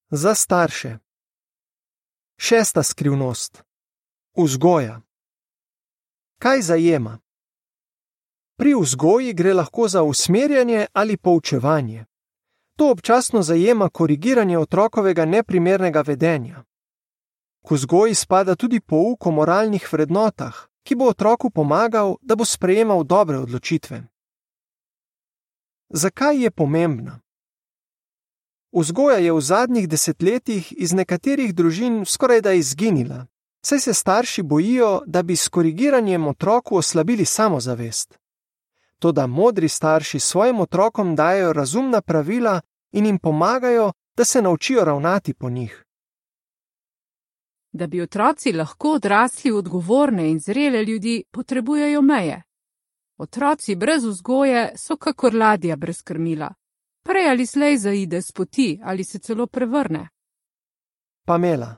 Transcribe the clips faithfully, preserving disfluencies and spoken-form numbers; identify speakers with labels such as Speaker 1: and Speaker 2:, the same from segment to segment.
Speaker 1: Za starše. Šesta skrivnost. Vzgoja. Kaj zajema? Pri vzgoji gre lahko za usmerjanje ali poučevanje. To občasno zajema korigiranje otrokovega neprimernega vedenja. K vzgoji spada tudi pouk o moralnih vrednotah, ki bo otroku pomagal, da bo sprejemal dobre odločitve. Zakaj je pomembna? Vzgoja je v zadnjih desetletjih iz nekaterih družin skorajda izginila, saj se starši bojijo, da bi s korigiranjem otroku oslabili samozavest. Toda modri starši svojim otrokom dajejo razumna pravila in jim pomagajo, da se naučijo ravnati po njih.
Speaker 2: Da bi otroci lahko odrasli v odgovorne in zrele ljudi, potrebujejo meje. Otroci brez vzgoje so kakor ladja brez krmila. Prej ali slej zaide s poti ali se celo prevrne.
Speaker 1: Pamela.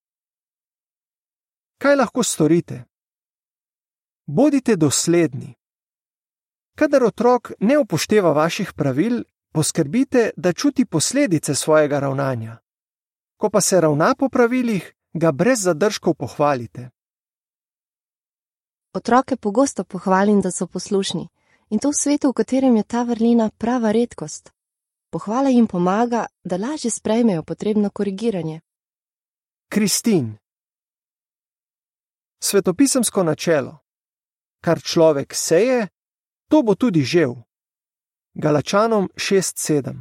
Speaker 1: Kaj lahko storite? Bodite dosledni. Kadar otrok ne upošteva vaših pravil, poskrbite, da čuti posledice svojega ravnanja. Ko pa se ravna po pravilih, ga brez zadržkov pohvalite.
Speaker 3: Otroke pogosto pohvalim, da so poslušni, in to v svetu, v katerem je ta vrlina prava redkost. Pohvala jim pomaga, da lažje sprejmejo potrebno korigiranje.
Speaker 1: Kristin. Svetopisemsko načelo. Kar človek seje, to bo tudi žel. Galačanom šest sedem.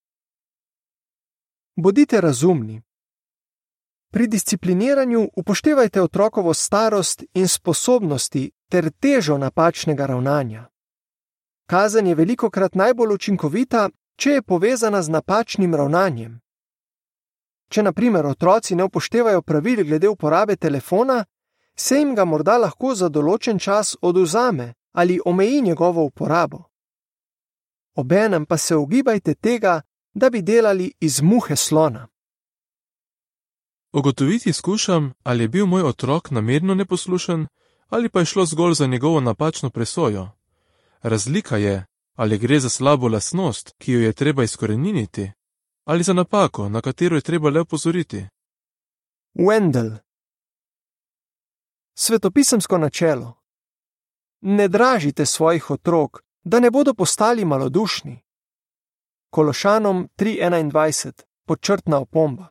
Speaker 1: Bodite razumni. Pri discipliniranju upoštevajte otrokovo starost in sposobnosti ter težo napačnega ravnanja. Kazen je velikokrat najbolj učinkovita, če je povezana z napačnim ravnanjem. Če na primer otroci ne upoštevajo pravil glede uporabe telefona, se jim ga morda lahko za določen čas odvzame ali omeji njegovo uporabo. Obenem pa se ogibajte tega, da bi delali iz muhe slona.
Speaker 4: Ugotoviti skušam, ali je bil moj otrok namerno neposlušen ali pa je šlo zgolj za njegovo napačno presojo. Razlika je, ali gre za slabo lastnost, ki jo je treba izkoreniniti, ali za napako, na katero je treba le opozoriti.
Speaker 1: Wendell. Svetopisemsko načelo. Ne dražite svojih otrok, da ne bodo postali malodušni. Kološanom tri enaindvajset, podčrtna opomba.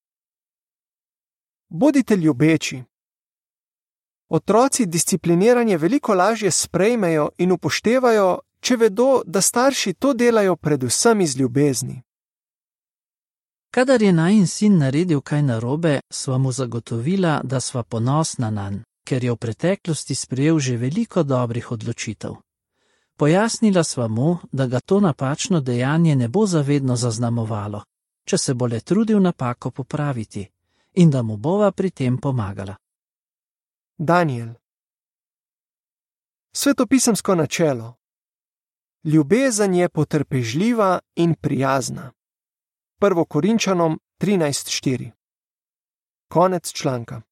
Speaker 1: Bodite ljubeči. Otroci discipliniranje veliko lažje sprejmejo in upoštevajo, če vedo, da starši to delajo predvsem iz ljubezni.
Speaker 5: Kadar je najin sin naredil kaj narobe, sva mu zagotovila, da sva ponosna nanj, ker je v preteklosti sprejel že veliko dobrih odločitev. Pojasnila sva mu, da ga to napačno dejanje ne bo zavedno zaznamovalo, če se bo le trudil napako popraviti, in da mu bova pri tem pomagala.
Speaker 1: Daniel. Svetopisemsko načelo. Ljubezen je potrpežljiva in prijazna. Prvo Korinčanom trinajst štiri. Konec članka.